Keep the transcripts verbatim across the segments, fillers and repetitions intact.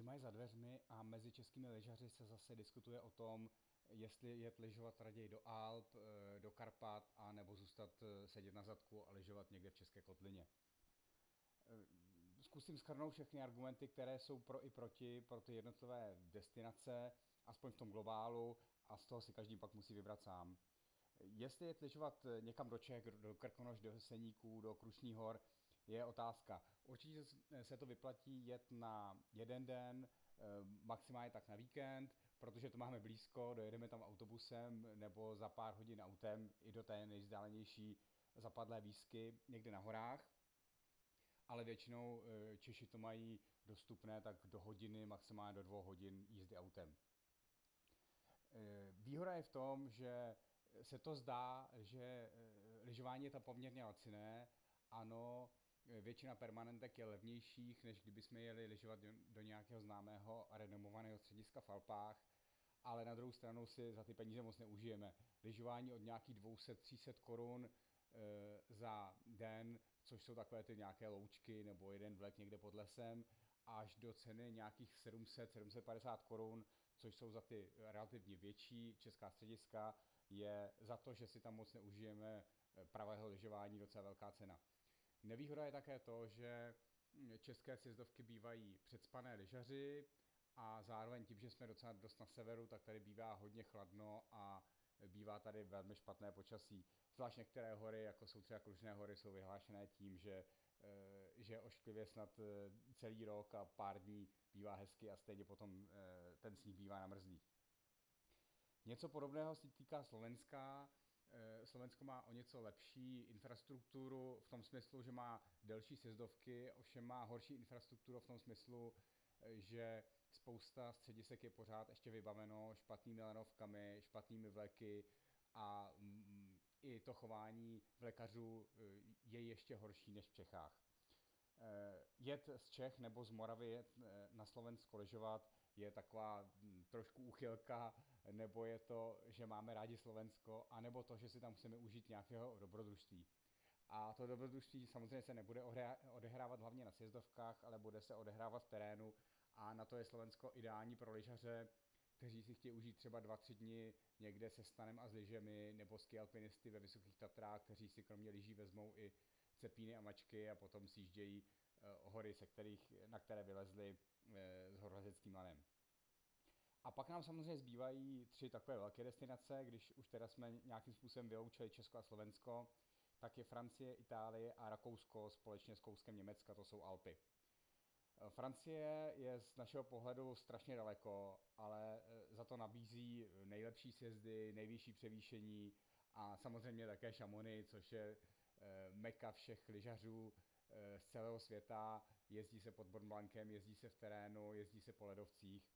Zima je za dveřmi a mezi českými lyžaři se zase diskutuje o tom, jestli jet lyžovat raději do Alp, eh, do Karpat, a nebo zůstat eh, sedět na zadku a lyžovat někde v České kotlině. Eh, Zkusím shrnout všechny argumenty, které jsou pro i proti pro ty jednotlivé destinace, aspoň v tom globálu, a z toho si každý pak musí vybrat sám. Jestli jet lyžovat někam do Čech, do Krkonoš, do Jeseníků, do Krušných hor, je otázka. Určitě se to vyplatí jet na jeden den, eh, maximálně tak na víkend, protože to máme blízko, dojedeme tam autobusem nebo za pár hodin autem i do té nejvzdálenější zapadlé výsky někde na horách, ale většinou eh, Češi to mají dostupné tak do hodiny, maximálně do dvou hodin jízdy autem. Eh, Výhoda je v tom, že se to zdá, že eh, lyžování je tam poměrně laciné. Ano, eh, většina permanentek je levnějších, než kdybychom jeli lyžovat do, do nějakého známého a renomovaného střediska v Alpách, ale na druhou stranu si za ty peníze moc neužijeme. Lyžování od nějakých dvě stě tři sta korun e, za den, což jsou takové ty nějaké loučky nebo jeden vlek někde pod lesem, až do ceny nějakých sedm set, sedm set padesát korun, což jsou za ty relativně větší česká střediska, je za to, že si tam moc neužijeme pravého lyžování, docela velká cena. Nevýhoda je také to, že české sjezdovky bývají předspané lyžaři a zároveň tím, že jsme docela dost na severu, tak tady bývá hodně chladno a bývá tady velmi špatné počasí. Zvlášť některé hory, jako jsou třeba Krušné hory, jsou vyhlášené tím, že, že ošklivě snad celý rok a pár dní bývá hezky a stejně potom ten sníh bývá namrzlý. Něco podobného se týká Slovenska. Slovensko má o něco lepší infrastrukturu v tom smyslu, že má delší sjezdovky, ovšem má horší infrastrukturu v tom smyslu, že spousta středisek je pořád ještě vybaveno špatnými lanovkami, špatnými vleky a mm, i to chování vlekařů je ještě horší než v Čechách. Jet z Čech nebo z Moravy jet na Slovensko lyžovat je taková trošku úchylka, nebo je to, že máme rádi Slovensko, anebo to, že si tam chceme užít nějakého dobrodružství. A to dobrodružství samozřejmě se nebude odehrávat hlavně na sjezdovkách, ale bude se odehrávat v terénu, a na to je Slovensko ideální pro lyžaře, kteří si chtějí užít třeba dva, tři dny někde se stanem a s lyžemi, nebo skialpinisty ve Vysokých Tatrách, kteří si kromě lyží vezmou i cepíny a mačky a potom sjíždějí hory, se kterých, na které vylezli s horolezeckým lanem. A pak nám samozřejmě zbývají tři takové velké destinace, když už teda jsme nějakým způsobem vyloučili Česko a Slovensko, tak je Francie, Itálie a Rakousko společně s kouskem Německa, to jsou Alpy. Francie je z našeho pohledu strašně daleko, ale za to nabízí nejlepší sjezdy, nejvyšší převýšení a samozřejmě také Chamonix, což je meka všech lyžařů z celého světa. Jezdí se pod Mont Blancem, jezdí se v terénu, jezdí se po ledovcích.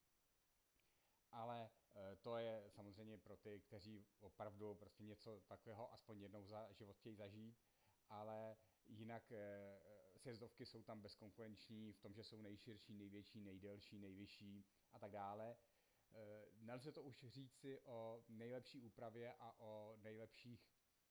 Ale to je samozřejmě pro ty, kteří opravdu prostě něco takového aspoň jednou za život chtějí zažít, ale jinak sjezdovky jsou tam bezkonkurenční v tom, že jsou nejširší, největší, nejdelší, nejvyšší a tak dále. Nelze to už říci o nejlepší úpravě a o nejlepších,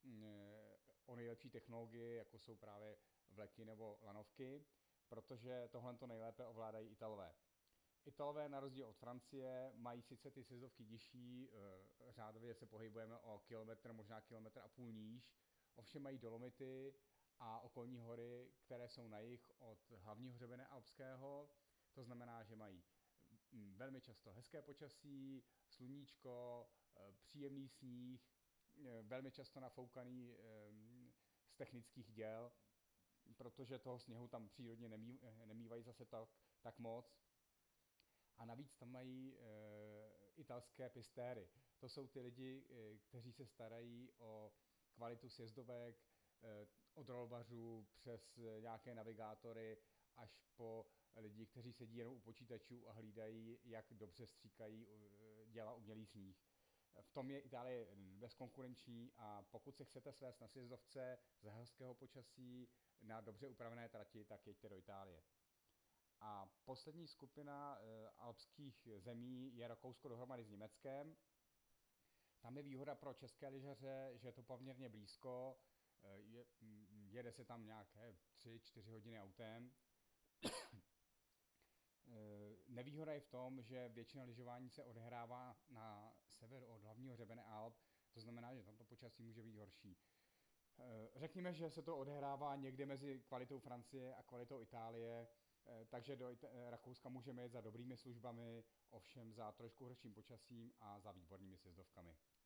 o nejlepší technologii, jako jsou právě vleky nebo lanovky, protože tohle to nejlépe ovládají Italové. Italové na rozdíl od Francie mají sice ty sjezdovky nižší, řádově se pohybujeme o kilometr, možná kilometr a půl níž, ovšem mají Dolomity a okolní hory, které jsou na jih od hlavního hřebene alpského. To znamená, že mají velmi často hezké počasí, sluníčko, příjemný sníh, velmi často nafoukaný z technických děl, protože toho sněhu tam přírodně nemý, nemývají zase tak, tak moc. A navíc tam mají e, italské pistéry. To jsou ty lidi, e, kteří se starají o kvalitu sjezdovek, e, od rolvařů přes nějaké navigátory až po lidi, kteří sedí jenom u počítačů a hlídají, jak dobře stříkají e, děla umělý sníh. V tom je Itálie bezkonkurenční a pokud se chcete svést na sjezdovce za hezkého počasí na dobře upravené trati, tak jeďte do Itálie. A poslední skupina e, alpských zemí je Rakousko dohromady s Německem. Tam je výhoda pro české lyžaře, že je to poměrně blízko, e, je, jede se tam nějaké tři čtyři hodiny autem. E, Nevýhoda je v tom, že většina lyžování se odehrává na severu od hlavního hřebene Alp, to znamená, že tam to počasí může být horší. Eh, Řekněme, že se to odehrává někde mezi kvalitou Francie a kvalitou Itálie, eh, takže do Ita- eh, Rakouska můžeme jet za dobrými službami, ovšem za trošku horším počasím a za výbornými sjezdovkami.